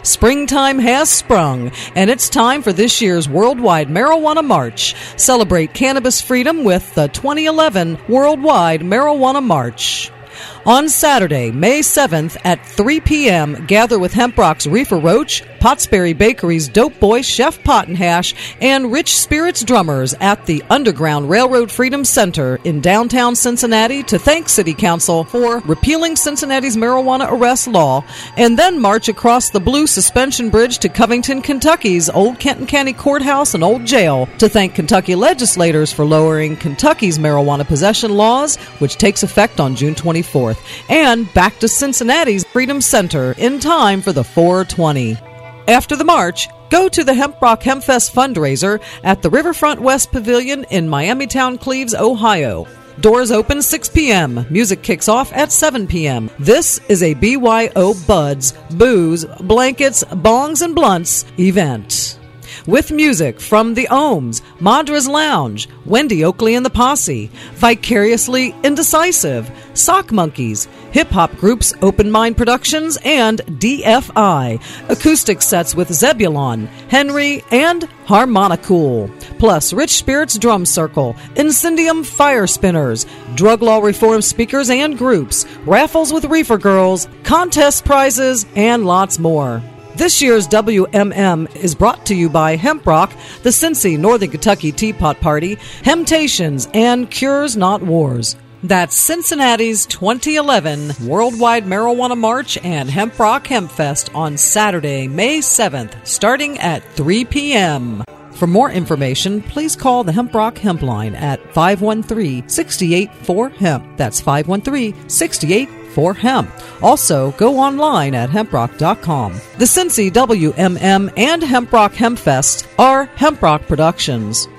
Springtime has sprung, and it's time for this year's Worldwide Marijuana March. Celebrate cannabis freedom with the 2011 Worldwide Marijuana March. On Saturday, May 7th at 3 p.m., gather with Hemp Rock's Reefer Roach, Pottsberry Bakery's Dope Boy Chef Pot and Hash, and Rich Spirits Drummers at the Underground Railroad Freedom Center in downtown Cincinnati to thank City Council for repealing Cincinnati's marijuana arrest law, and then march across the Blue Suspension Bridge to Covington, Kentucky's Old Kenton County Courthouse and Old Jail to thank Kentucky legislators for lowering Kentucky's marijuana possession laws, which takes effect on June 24th. And back to Cincinnati's Freedom Center in time for the 420. After the march, go to the Hemp Rock Hempfest fundraiser at the Riverfront West Pavilion in Miamitown, Cleves, Ohio. Doors open 6 p.m. Music kicks off at 7 p.m. This is a BYO Buds, Booze, Blankets, Bongs, and Blunts event. With music from The Ohms, Madra's Lounge, Wendy Oakley and the Posse, Vicariously Indecisive, Sock Monkeys, hip-hop groups Open Mind Productions, and DFI. Acoustic sets with Zebulon, Henry, and Harmonocool. Plus Rich Spirits Drum Circle, Incendium Fire Spinners, drug law reform speakers and groups, raffles with Reefer Girls, contest prizes, and lots more. This year's WMM is brought to you by Hemp Rock, the Cincy Northern Kentucky Teapot Party, Hemptations, and Cures Not Wars. That's Cincinnati's 2011 Worldwide Marijuana March and Hemp Rock Hempfest on Saturday, May 7th, starting at 3 p.m. For more information, please call the Hemp Rock Hempline at 513-68-4-HEMP. That's 513-68-4-HEMP. Also, go online at hemprock.com. The Cincy WMM and Hemp Rock Hempfest are Hemp Rock Productions.